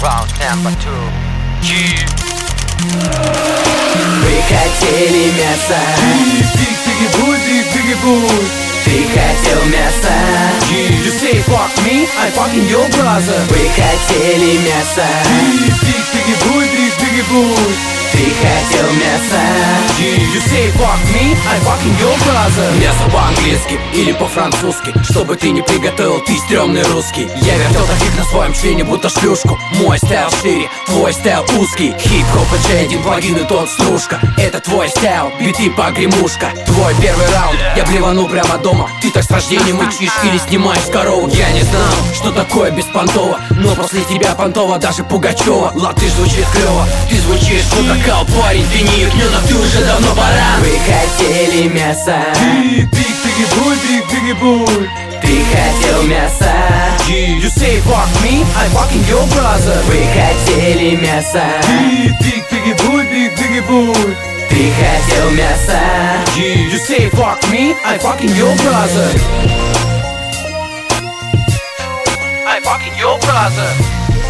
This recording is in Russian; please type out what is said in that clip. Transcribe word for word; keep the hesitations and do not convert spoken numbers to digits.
Round number two. Yeah. Вы хотели мясо, Big biggie boy, big biggie boy. ты хотел мясо. Yeah. You say fuck me, I fucking your brother. Вы хотели мясо, Big biggie boy, big biggie boy. ты хотел мясо. Yeah. You say fuck me, I fucking your brother. Мясо по-английски или по-французски, чтобы ты не приготовил, ты стрёмный русский. Я вертел таких на своем члене, будто шлюшку. Мой стайл шире, твой стайл узкий. Хип-хоп и джей, один в один и тот стружка. Это твой стайл, биты погремушка. Твой первый раунд, я блевану прямо дома. Ты так с рождения мычишь или снимаешь корову. Я не знал, что такое беспонтово, но после тебя понтово даже Пугачева. Латы звучит клёво, ты звучишь мудакал, парень, ты не ягнёнок, ты уже давно баран. Вы хотели мясо, Big biggie boy, big biggie boy. ты хотел мясо. Yeah. You say fuck me, I fucking your brother. Вы хотели мясо, Big biggie boy, big biggie boy. ты хотел мясо. Yeah. You say fuck me, I fucking your brother. I fucking your brother.